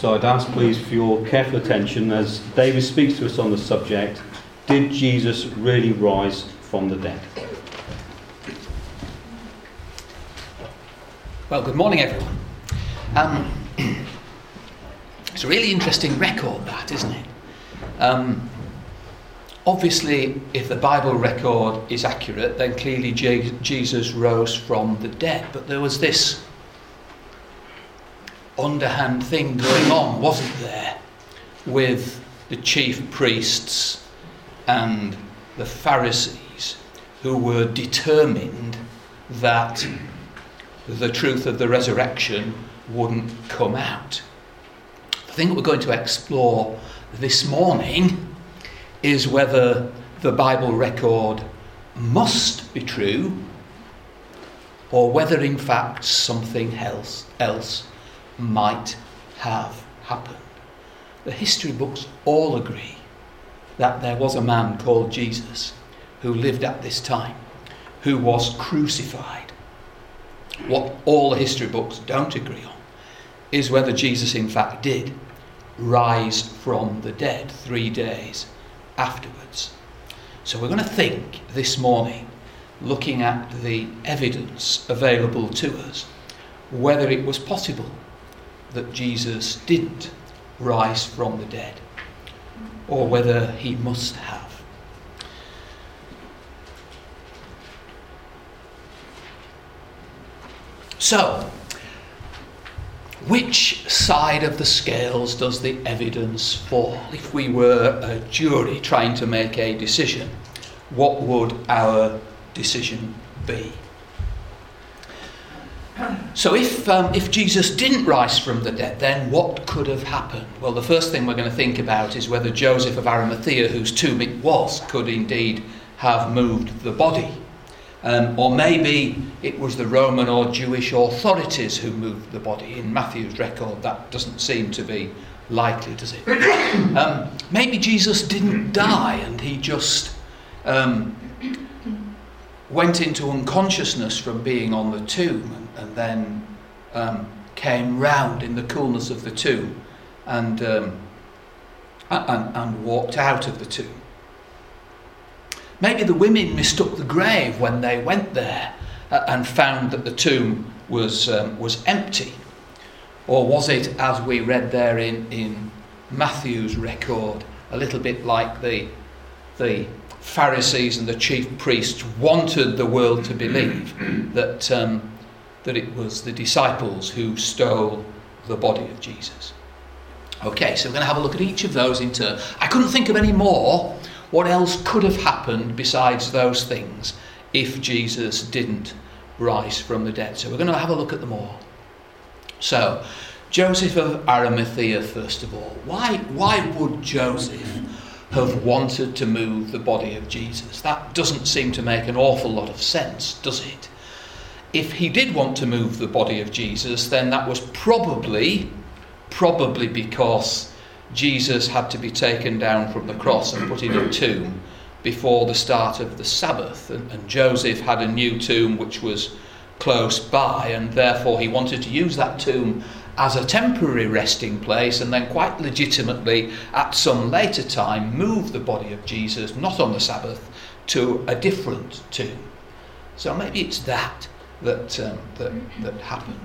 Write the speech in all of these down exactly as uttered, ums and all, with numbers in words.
So I'd ask please for your careful attention as David speaks to us on the subject, did Jesus really rise from the dead? Well, good morning everyone. Um, it's a really interesting record that, isn't it? Um, obviously, if the Bible record is accurate, then clearly Je- Jesus rose from the dead. But there was this underhand thing going on, wasn't there, with the chief priests and the Pharisees, who were determined that the truth of the resurrection wouldn't come out. The thing that we're going to explore this morning is whether the Bible record must be true or whether in fact something else, else might have happened. The history books all agree that there was a man called Jesus who lived at this time, who was crucified. What all the history books don't agree on is whether Jesus in fact did rise from the dead three days afterwards. So we're going to think this morning, looking at the evidence available to us, whether it was possible that Jesus didn't rise from the dead, or whether he must have. So, which side of the scales does the evidence fall? If we were a jury trying to make a decision, what would our decision be? So if um, if Jesus didn't rise from the dead, then what could have happened? Well, the first thing we're going to think about is whether Joseph of Arimathea, whose tomb it was, could indeed have moved the body. Um, or maybe it was the Roman or Jewish authorities who moved the body. In Matthew's record, that doesn't seem to be likely, does it? Um, maybe Jesus didn't die and he just um, went into unconsciousness from being on the tomb and, and then um, came round in the coolness of the tomb and, um, and, and walked out of the tomb. Maybe the women mistook the grave when they went there uh, and found that the tomb was um, was empty. Or was it, as we read there in, in Matthew's record, a little bit like the, the Pharisees and the chief priests wanted the world to believe that, um, that it was the disciples who stole the body of Jesus? Okay, so we're going to have a look at each of those in turn. I couldn't think of any more. What else could have happened besides those things if Jesus didn't rise from the dead? So we're going to have a look at them all. So, Joseph of Arimathea, first of all. Why, why would Joseph have wanted to move the body of Jesus? That doesn't seem to make an awful lot of sense, does it? If he did want to move the body of Jesus, then that was probably, probably because Jesus had to be taken down from the cross and put in a tomb before the start of the Sabbath. And, and Joseph had a new tomb which was close by, and therefore he wanted to use that tomb as a temporary resting place and then quite legitimately at some later time move the body of Jesus, not on the Sabbath, to a different tomb. So maybe it's that that, um, that, that happened.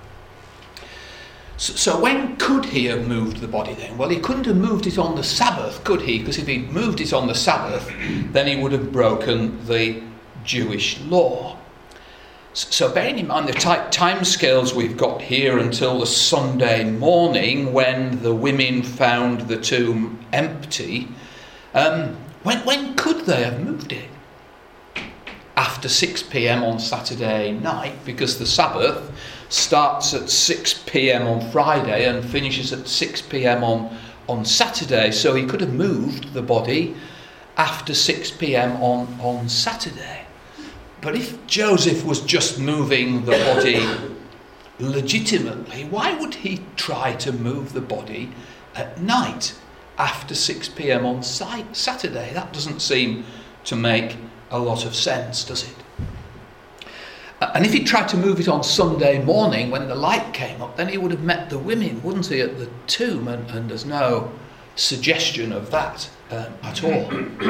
So when could he have moved the body then? Well, he couldn't have moved it on the Sabbath, could he? Because if he'd moved it on the Sabbath, then he would have broken the Jewish law. So bearing in mind the type time scales we've got here until the Sunday morning when the women found the tomb empty, um, when, when could they have moved it? After six p.m. on Saturday night, because the Sabbath starts at six p.m. on Friday and finishes at six p.m. on, on Saturday. So he could have moved the body after six p.m. on, on Saturday. But if Joseph was just moving the body legitimately, why would he try to move the body at night after six p.m. on Saturday? That doesn't seem to make a lot of sense, does it? And if he tried to move it on Sunday morning when the light came up, then he would have met the women, wouldn't he, at the tomb? And, and there's no suggestion of that um, at all.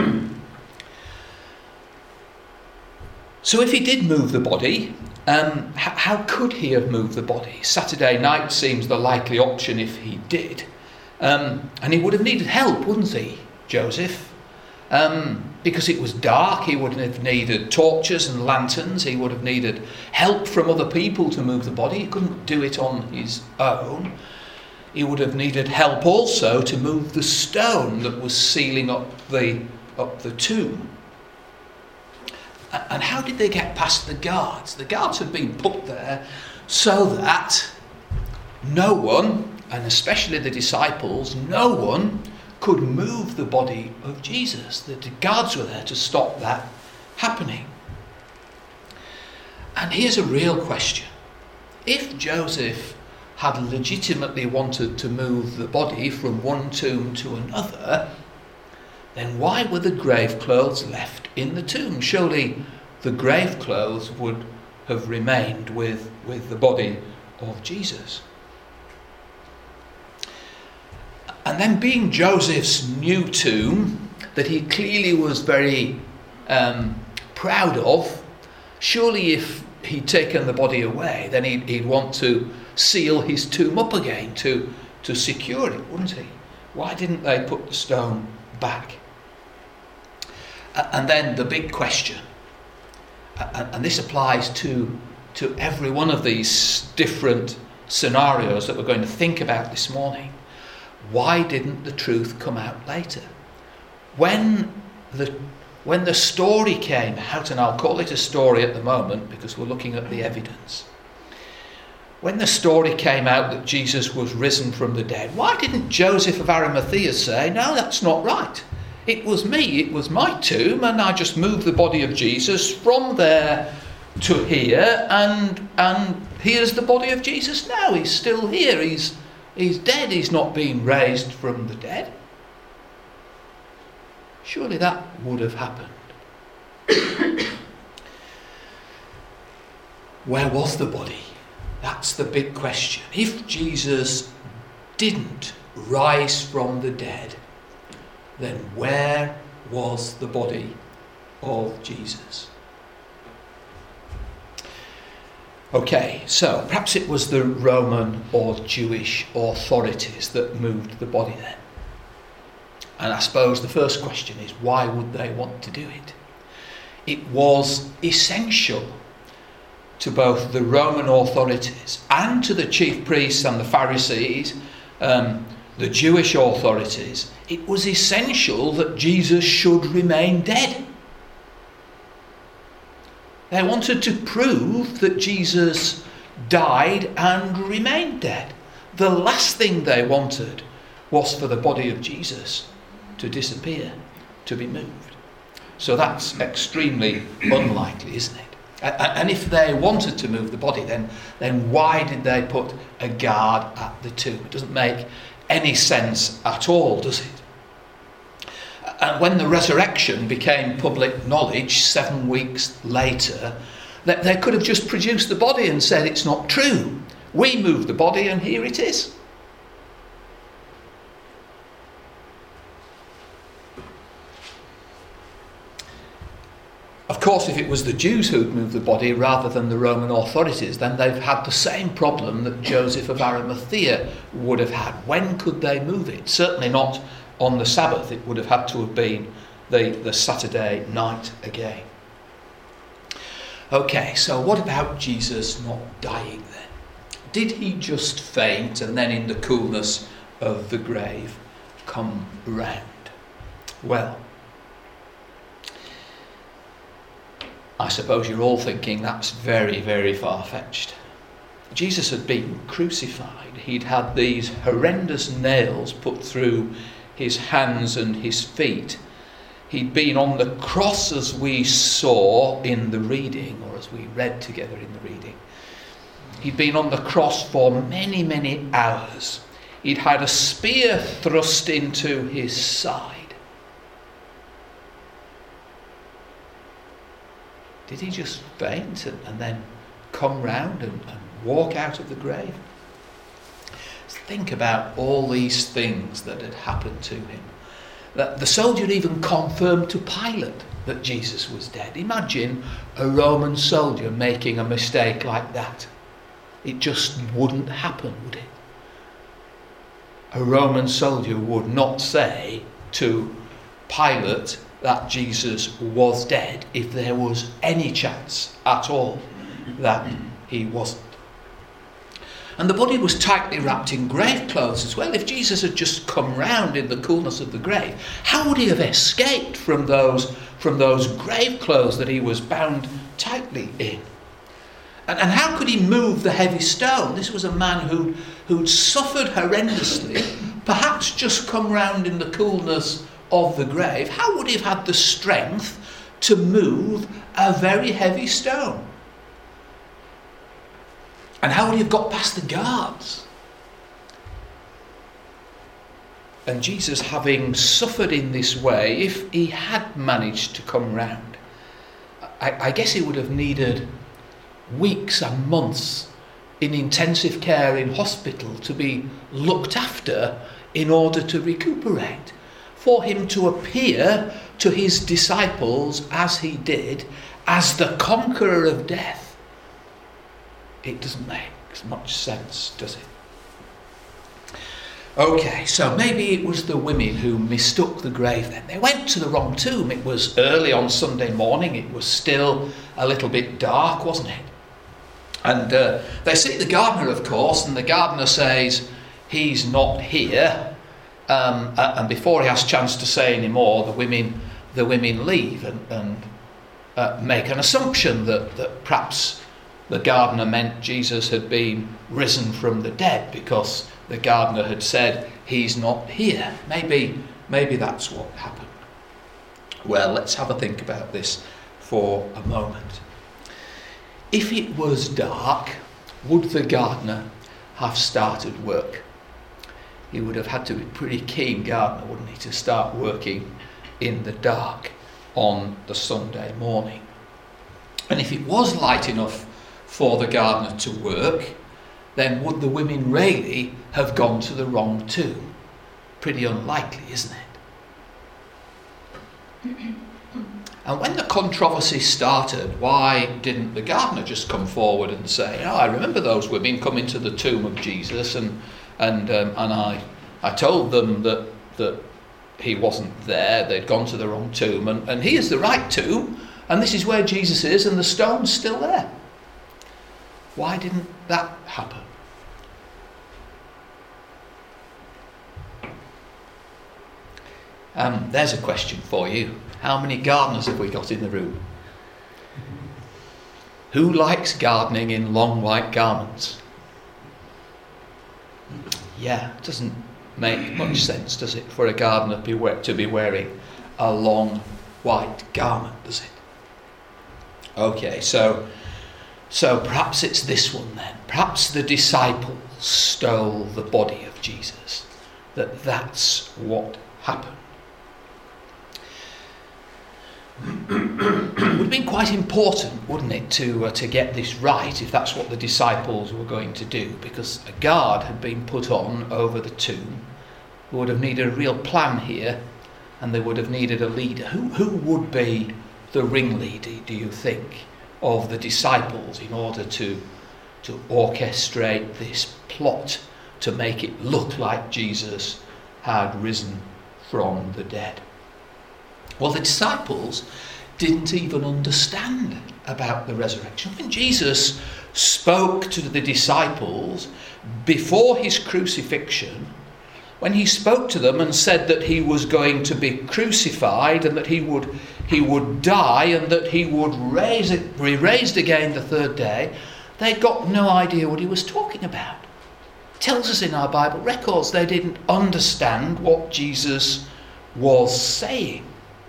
So if he did move the body, um, h- how could he have moved the body? Saturday night seems the likely option if he did. Um, and he would have needed help, wouldn't he, Joseph? Um, because it was dark, he would have needed torches and lanterns. He would have needed help from other people to move the body. He couldn't do it on his own. He would have needed help also to move the stone that was sealing up the, up the tomb. And how did they get past the guards? The guards had been put there so that no one, and especially the disciples, no one could move the body of Jesus. The guards were there to stop that happening. And here's a real question. If Joseph had legitimately wanted to move the body from one tomb to another, then why were the grave clothes left in the tomb? Surely the grave clothes would have remained with, with the body of Jesus. And then, being Joseph's new tomb, that he clearly was very um, proud of, surely if he'd taken the body away, then he'd, he'd want to seal his tomb up again to, to secure it, wouldn't he? Why didn't they put the stone back? And then the big question, and this applies to, to every one of these different scenarios that we're going to think about this morning. Why didn't the truth come out later? When the, when the story came out, and I'll call it a story at the moment because we're looking at the evidence. When the story came out that Jesus was risen from the dead, why didn't Joseph of Arimathea say, no, that's not right? It was me, it was my tomb, and I just moved the body of Jesus from there to here, and and here's the body of Jesus now. He's still here, he's He's dead, he's not been raised from the dead. Surely that would have happened. Where was the body? That's the big question. If Jesus didn't rise from the dead, then where was the body of Jesus? Okay, so perhaps it was the Roman or Jewish authorities that moved the body then. And I suppose the first question is, why would they want to do it? It was essential to both the Roman authorities and to the chief priests and the Pharisees, um, the Jewish authorities. It was essential that Jesus should remain dead. They wanted to prove that Jesus died and remained dead. The last thing they wanted was for the body of Jesus to disappear, to be moved. So that's extremely unlikely, isn't it? And if they wanted to move the body, then, then why did they put a guard at the tomb? It doesn't make any sense at all, does it? And when the resurrection became public knowledge seven weeks later, they, they could have just produced the body and said it's not true. We moved the body and here it is. Of course, if it was the Jews who'd moved the body rather than the Roman authorities, then they've had the same problem that Joseph of Arimathea would have had. When could they move it? Certainly not on the Sabbath. It would have had to have been the, the Saturday night again. Okay, so what about Jesus not dying then? Did he just faint and then in the coolness of the grave come round? Well, I suppose you're all thinking that's very, very far-fetched. Jesus had been crucified. He'd had these horrendous nails put through his hands and his feet. He'd been on the cross, as we saw in the reading, or as we read together in the reading. He'd been on the cross for many, many hours. He'd had a spear thrust into his side. Did he just faint and, and then come round and, and walk out of the grave? Think about all these things that had happened to him. That the soldier even confirmed to Pilate that Jesus was dead. Imagine a Roman soldier making a mistake like that. It just wouldn't happen, would it? A Roman soldier would not say to Pilate that Jesus was dead if there was any chance at all that he wasn't. And the body was tightly wrapped in grave clothes as well. If Jesus had just come round in the coolness of the grave, how would he have escaped from those, from those grave clothes that he was bound tightly in? And, and how could he move the heavy stone? This was a man who, who'd suffered horrendously, perhaps just come round in the coolness of the grave. How would he have had the strength to move a very heavy stone? And how would he have got past the guards? And Jesus, having suffered in this way, if he had managed to come round, I, I guess he would have needed weeks and months in intensive care in hospital to be looked after in order to recuperate. For him to appear to his disciples as he did, as the conqueror of death, it doesn't make much sense, does it? Okay, so maybe it was the women who mistook the grave then. They went to the wrong tomb. It was early on Sunday morning. It was still a little bit dark, wasn't it? And uh, they see the gardener, of course, and the gardener says, he's not here. Um, and before he has a chance to say any more, the women the women leave and, and uh, make an assumption that, that perhaps the gardener meant Jesus had been risen from the dead because the gardener had said, he's not here. Maybe, maybe that's what happened. Well, let's have a think about this for a moment. If it was dark, would the gardener have started work? He would have had to be a pretty keen gardener, wouldn't he, to start working in the dark on the Sunday morning. And if it was light enough for the gardener to work, then would the women really have gone to the wrong tomb? Pretty unlikely, isn't it? And when the controversy started, why didn't the gardener just come forward and say, oh, I remember those women coming to the tomb of Jesus and and um, and I I told them that that he wasn't there, they'd gone to the wrong tomb, and, and here's the right tomb, and this is where Jesus is, and the stone's still there. Why didn't that happen? Um, there's a question for you. How many gardeners have we got in the room? Who likes gardening in long white garments? Yeah, it doesn't make much sense, does it, for a gardener to be wearing a long white garment, does it? Okay, so so perhaps it's this one then. Perhaps the disciples stole the body of Jesus. That that's what happened. It would have been quite important, wouldn't it, to uh, to get this right, if that's what the disciples were going to do, because a guard had been put on over the tomb. They would have needed a real plan here, and they would have needed a leader. Who who would be the ringleader, do you think, of the disciples in order to to orchestrate this plot to make it look like Jesus had risen from the dead? Well, the disciples didn't even understand about the resurrection. When Jesus spoke to the disciples before his crucifixion, when he spoke to them and said that he was going to be crucified and that he would he would die and that he would raise it, be raised again the third day, they got no idea what he was talking about. It tells us in our Bible records they didn't understand what Jesus was saying.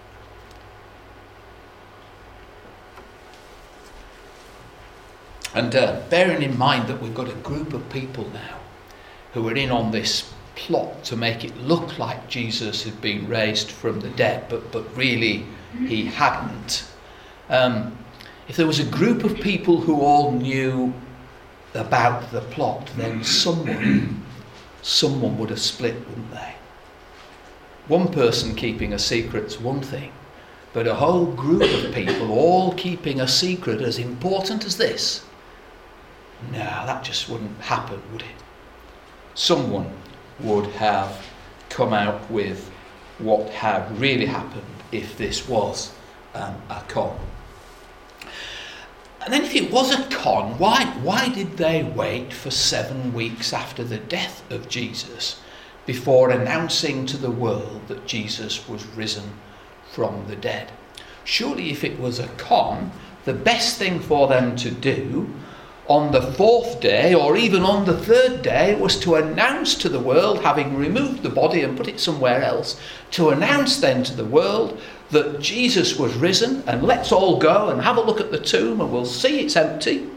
And uh, bearing in mind that we've got a group of people now who are in on this plot to make it look like Jesus had been raised from the dead, but, but really he hadn't. Um, if there was a group of people who all knew about the plot, then someone, someone would have split, wouldn't they? One person keeping a secret's one thing, but a whole group of people all keeping a secret as important as this, no, that just wouldn't happen, would it? Someone would have come out with what had really happened if this was um, a con. And then if it was a con, why, why did they wait for seven weeks after the death of Jesus before announcing to the world that Jesus was risen from the dead? Surely if it was a con, the best thing for them to do on the fourth day or even on the third day was to announce to the world, having removed the body and put it somewhere else, to announce then to the world that Jesus was risen, and let's all go and have a look at the tomb and we'll see it's empty.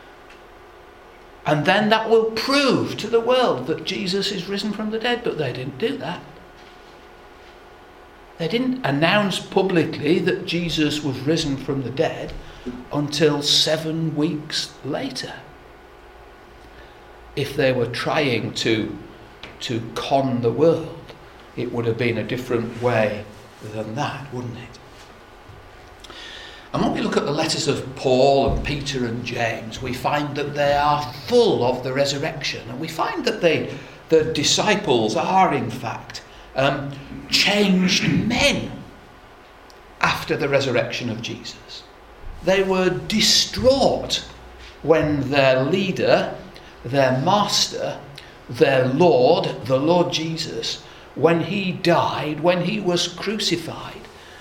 And then that will prove to the world that Jesus is risen from the dead. But they didn't do that. They didn't announce publicly that Jesus was risen from the dead until seven weeks later. If they were trying to, to con the world, it would have been a different way than that, wouldn't it? And when we look at the letters of Paul and Peter and James, we find that they are full of the resurrection. And we find that they, the disciples are, in fact, um, changed men after the resurrection of Jesus. They were distraught when their leader, their master, their Lord, the Lord Jesus, when he died, when he was crucified,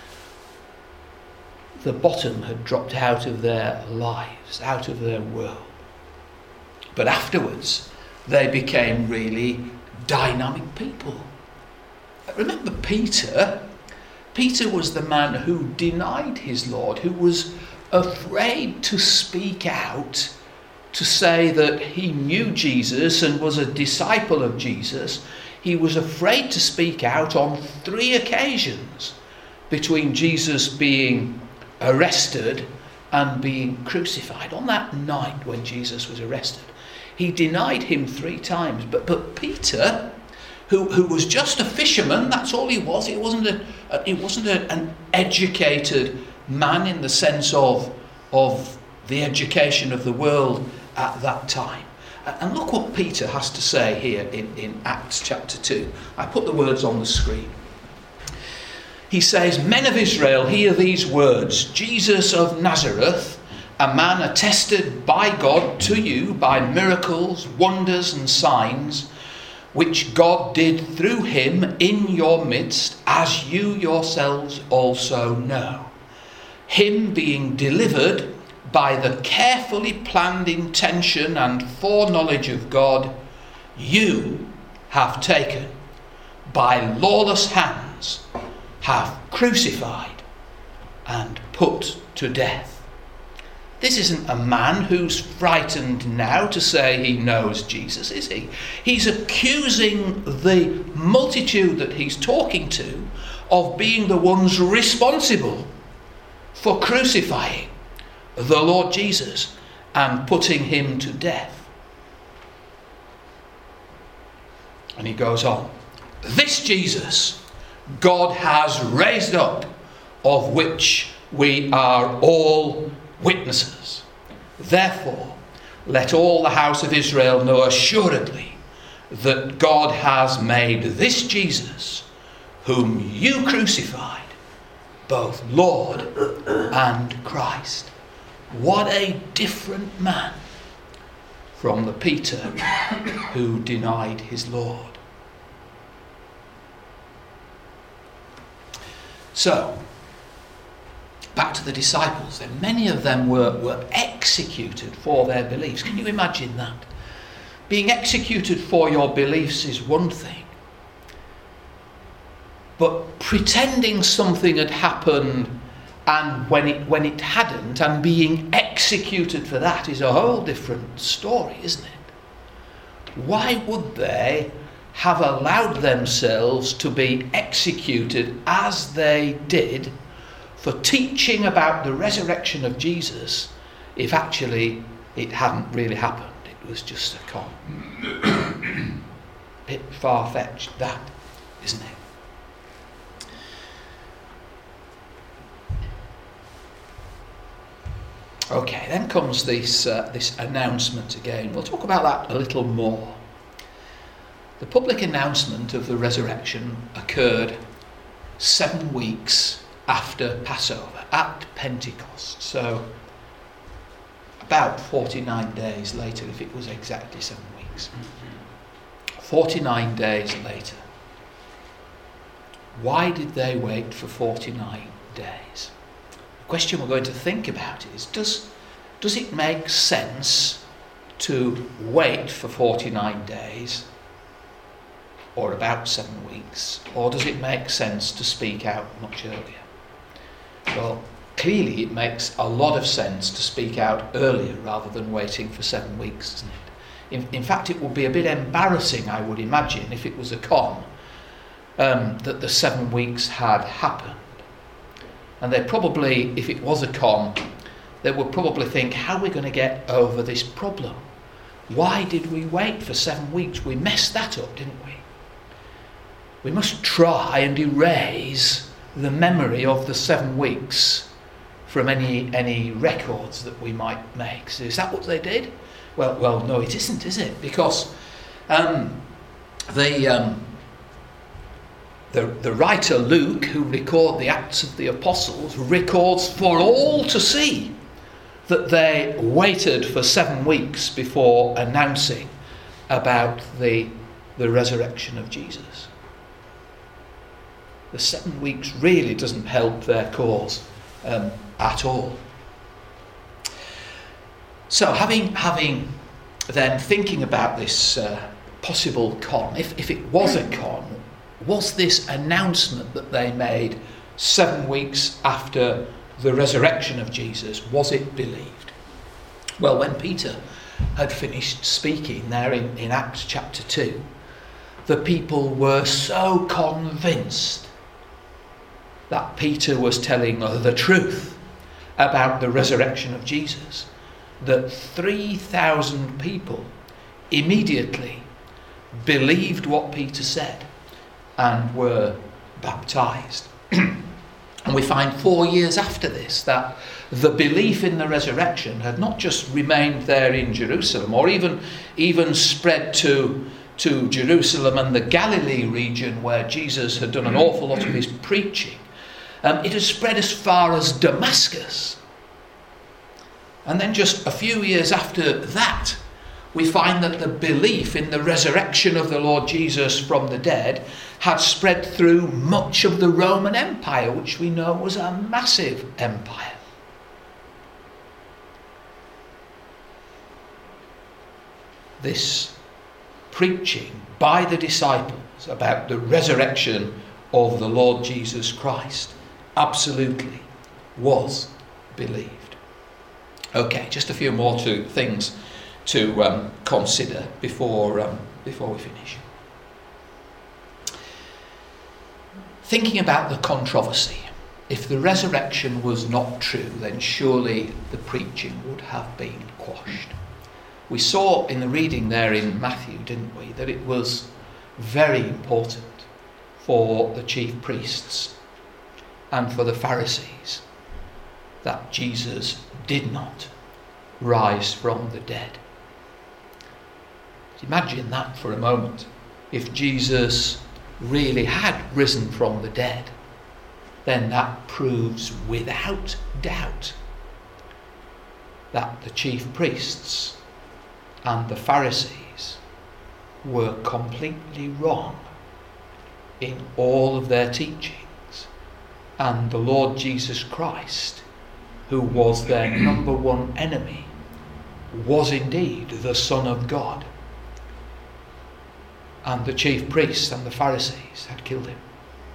the bottom had dropped out of their lives, out of their world. But afterwards, they became really dynamic people. Remember Peter? Peter was the man who denied his Lord, who was afraid to speak out, to say that he knew Jesus and was a disciple of Jesus. He was afraid to speak out on three occasions between Jesus being arrested and being crucified. On that night when Jesus was arrested, he denied him three times. But but Peter, who who was just a fisherman, that's all he was. He wasn't a, a he wasn't a, an educated man in the sense of of the education of the world at that time. And look what Peter has to say here in, in Acts chapter two. I put the words on the screen. He says, "Men of Israel, hear these words. Jesus of Nazareth, a man attested by God to you by miracles, wonders and signs, which God did through him in your midst, as you yourselves also know. Him being delivered by the carefully planned intention and foreknowledge of God, you have taken by lawless hands, have crucified and put to death." This isn't a man who's frightened now to say he knows Jesus, is he? He's accusing the multitude that he's talking to of being the ones responsible for crucifying the Lord Jesus and putting him to death. And he goes on, "This Jesus God has raised up, of which we are all witnesses. Therefore, let all the house of Israel know assuredly that God has made this Jesus, whom you crucified, both Lord and Christ." What a different man from the Peter who denied his Lord. So, back to the disciples then. Many of them were, were executed for their beliefs. Can you imagine that? Being executed for your beliefs is one thing. But pretending something had happened and when it when it hadn't, and being executed for that is a whole different story, isn't it? Why would they have allowed themselves to be executed as they did for teaching about the resurrection of Jesus if actually it hadn't really happened? It was just a con. Bit far-fetched, that, isn't it? Okay, then comes this uh, this announcement again. We'll talk about that a little more. The public announcement of the resurrection occurred seven weeks after Passover, at Pentecost. So about forty-nine days later, if it was exactly seven weeks. forty-nine days later. Why did they wait for forty-nine days? The question we're going to think about is, does, does it make sense to wait for forty-nine days, or about seven weeks, or does it make sense to speak out much earlier? Well, clearly it makes a lot of sense to speak out earlier rather than waiting for seven weeks, doesn't it? In, in fact, it would be a bit embarrassing, I would imagine, if it was a con, um, that the seven weeks had happened. And they probably, if it was a con, they would probably think, how are we going to get over this problem? Why did we wait for seven weeks? We messed that up, didn't we? We must try and erase the memory of the seven weeks from any any records that we might make. So is that what they did? Well, well, no, it isn't, is it? Because um, the, um, the the writer Luke, who records the Acts of the Apostles, records for all to see that they waited for seven weeks before announcing about the the resurrection of Jesus. The seven weeks really doesn't help their cause um, at all. So having having then thinking about this uh, possible con, if, if it was a con, was this announcement that they made seven weeks after the resurrection of Jesus, was it believed? Well, when Peter had finished speaking there in, in Acts chapter two, the people were so convinced that Peter was telling the truth about the resurrection of Jesus, that three thousand people immediately believed what Peter said and were baptized. And we find four years after this that the belief in the resurrection had not just remained there in Jerusalem, or even, even spread to, to Jerusalem and the Galilee region where Jesus had done an awful lot of his preaching. Um, it has spread as far as Damascus. And then just a few years after that, we find that the belief in the resurrection of the Lord Jesus from the dead had spread through much of the Roman Empire, which we know was a massive empire. This preaching by the disciples about the resurrection of the Lord Jesus Christ absolutely was believed. Okay, just a few more two things to um, consider before um, before we finish. Thinking about the controversy. If the resurrection was not true, then surely the preaching would have been quashed. We saw in the reading there in Matthew, didn't we, that it was very important for the chief priests and for the Pharisees that Jesus did not rise from the dead. Imagine that for a moment. If Jesus really had risen from the dead, then that proves without doubt that the chief priests and the Pharisees were completely wrong in all of their teachings, and the Lord Jesus Christ, who was their number one enemy, was indeed the Son of God, and the chief priests and the Pharisees had killed him.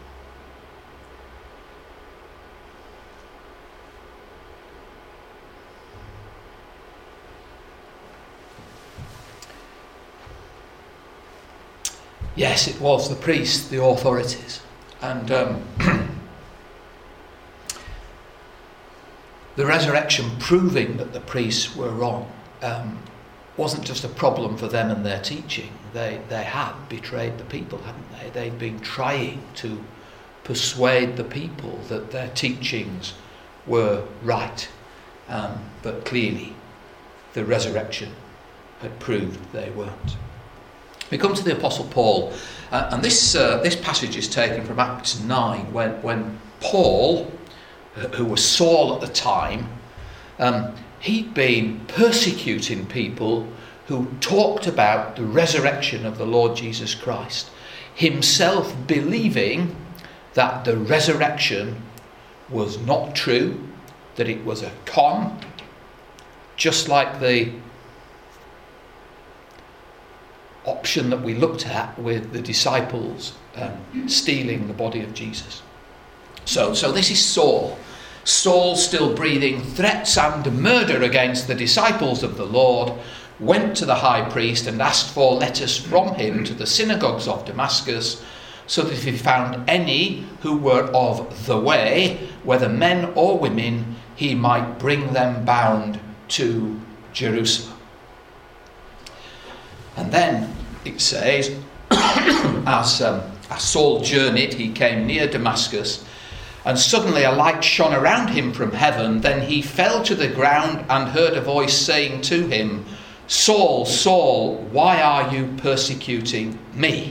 Yes, it was the priests, the authorities. And um, the resurrection proving that the priests were wrong um, wasn't just a problem for them and their teaching. They, they had betrayed the people, hadn't they? They'd been trying to persuade the people that their teachings were right. Um, but clearly, the resurrection had proved they weren't. We come to the Apostle Paul, uh, and this uh, this passage is taken from Acts nine, when, when Paul, who was Saul at the time, um, he'd been persecuting people who talked about the resurrection of the Lord Jesus Christ, himself believing that the resurrection was not true, that it was a con, just like the option that we looked at with the disciples um, stealing the body of Jesus. So, so this is Saul. Saul, still breathing threats and murder against the disciples of the Lord, went to the high priest and asked for letters from him to the synagogues of Damascus, so that if he found any who were of the way, whether men or women, he might bring them bound to Jerusalem. And then it says, as, um, as Saul journeyed, he came near Damascus, and suddenly a light shone around him from heaven. Then he fell to the ground and heard a voice saying to him, Saul, Saul, why are you persecuting me?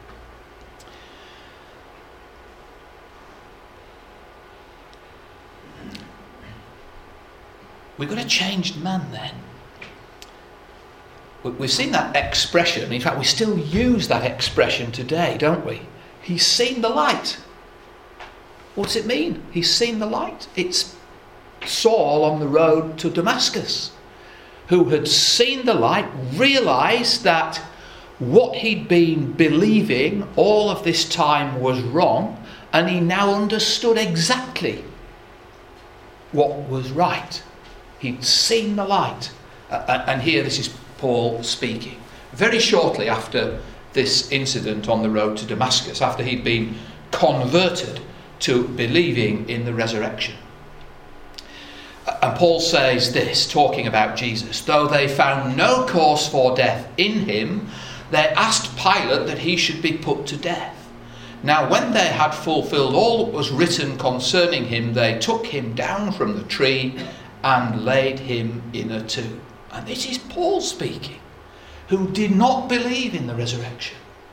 We've got a changed man then. We've seen that expression. In fact, we still use that expression today, don't we? He's seen the light. What's it mean? He's seen the light. It's Saul on the road to Damascus, who had seen the light, realised that what he'd been believing all of this time was wrong, and he now understood exactly what was right. He'd seen the light. Uh, and here this is Paul speaking. Very shortly after this incident on the road to Damascus, after he'd been converted to believing in the resurrection. And Paul says this, talking about Jesus, though they found no cause for death in him, they asked Pilate that he should be put to death. Now when they had fulfilled all that was written concerning him, they took him down from the tree and laid him in a tomb. And this is Paul speaking, who did not believe in the resurrection.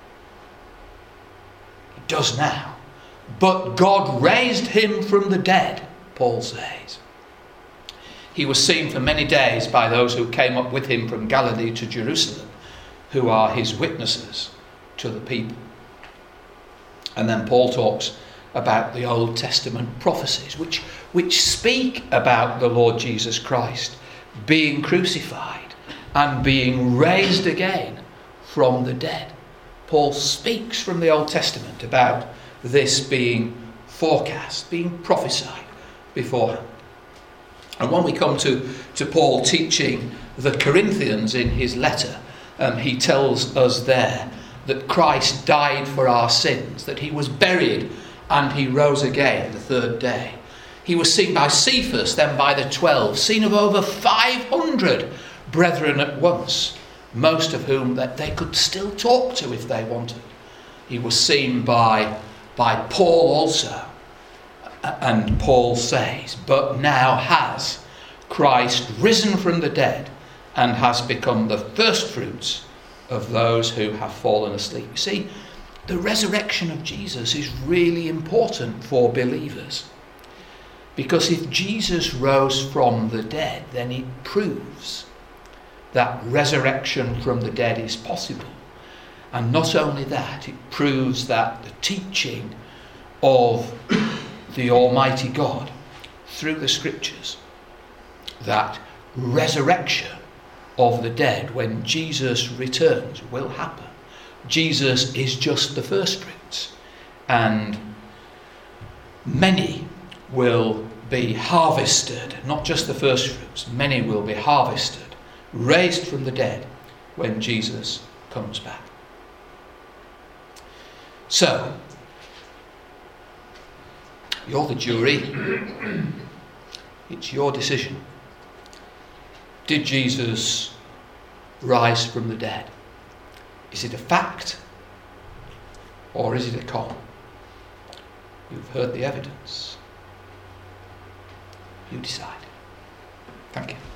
He does now. But God raised him from the dead, Paul says. He was seen for many days by those who came up with him from Galilee to Jerusalem, who are his witnesses to the people. And then Paul talks about the Old Testament prophecies, which, which speak about the Lord Jesus Christ being crucified and being raised again from the dead. Paul speaks from the Old Testament about this being forecast, being prophesied beforehand. And when we come to, to Paul teaching the Corinthians in his letter, um, he tells us there that Christ died for our sins, that he was buried and he rose again the third day. He was seen by Cephas, then by the twelve, seen of over five hundred brethren at once, most of whom that they could still talk to if they wanted. He was seen by, by Paul also. And Paul says, but now has Christ risen from the dead and has become the firstfruits of those who have fallen asleep. You see, the resurrection of Jesus is really important for believers. Because if Jesus rose from the dead, then it proves that resurrection from the dead is possible. And not only that, it proves that the teaching of the Almighty God through the Scriptures, that resurrection of the dead when Jesus returns will happen. Jesus is just the first fruits, and many will be harvested, not just the first fruits, many will be harvested, raised from the dead when Jesus comes back. So, you're the jury. It's your decision. Did Jesus rise from the dead? Is it a fact or is it a con? You've heard the evidence. You decide. Thank you.